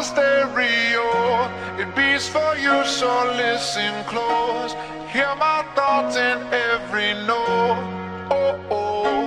stereo, it beats for you, so listen close. Hear my thoughts in every note. Oh, oh.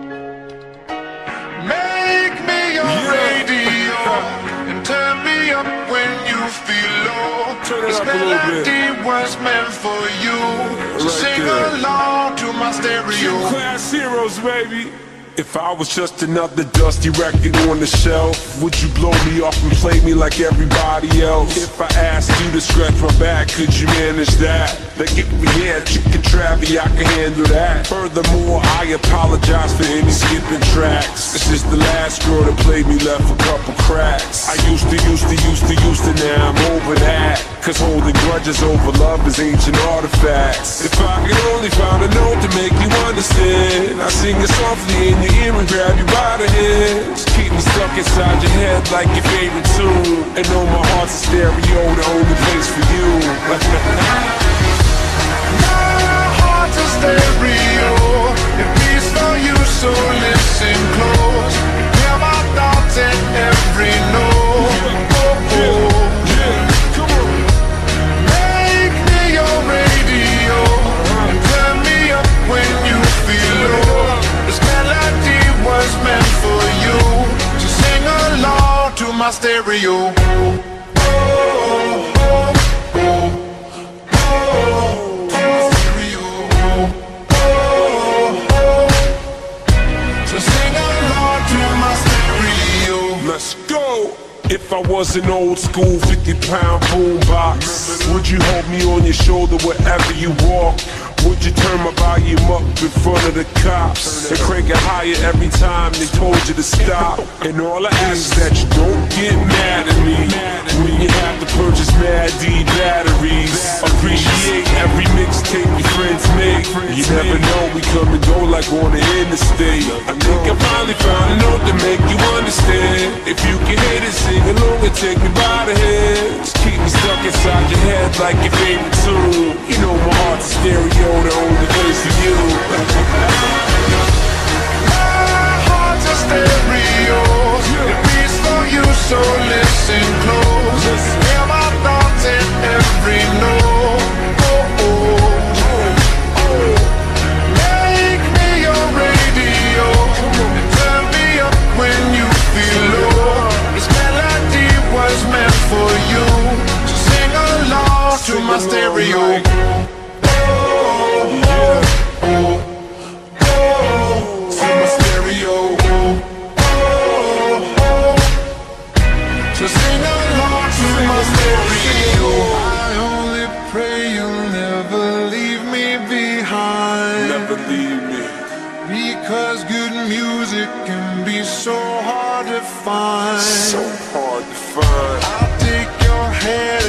Make me your radio and turn me up when you feel low. This melody was meant for you, so sing along to my stereo. Class heroes, baby. If I was just another dusty record on the shelf, would you blow me off and play me like everybody else? If I asked you to scratch my back, could you manage that? Like if we had chicken travy, I can handle that. Furthermore, I apologize for any skipping tracks. This is the last girl that played me, left a couple cracks. I used to, now I'm over that. Cause holding grudges over love is ancient artifacts. If I could only find a note to make you understand, I sing it softly in your ear and grab you by the hands. Keep me stuck inside your head like your favorite tune, and know my heart's a stereo, the only place for you. My heart's a stereo, it beats for you, so listen close. Hear my thoughts in every note. Oh, oh. Make me your radio and turn me up when you feel low. This melody was meant for you, so sing along to my stereo. Let's go! If I was an old school 50-pound boombox, would you hold me on your shoulder wherever you walk? Would you turn my volume up in front of the cops and crank it higher every time they told you to stop? And all I ask is that you don't get mad at me when you have to purchase Mad D batteries. Appreciate every mixtape your friends make. You never know, we come and go like on the interstate. I think I finally found a note to make you understand. If you can hit it, sing along and take me by the hand. Just keep me stuck inside your head like your favorite tune. You know my heart's a stereo, the only place for you. My heart's a stereo, it beats for you, so listen close. Hear my thoughts in every note. Oh, oh. Make me your radio and turn me up when you feel low. This melody was meant for you, so sing along to my stereo. So sing along to my stereo. I only pray you'll never leave me behind. Never leave me. Because good music can be so hard to find. So hard to find. I'll take your hand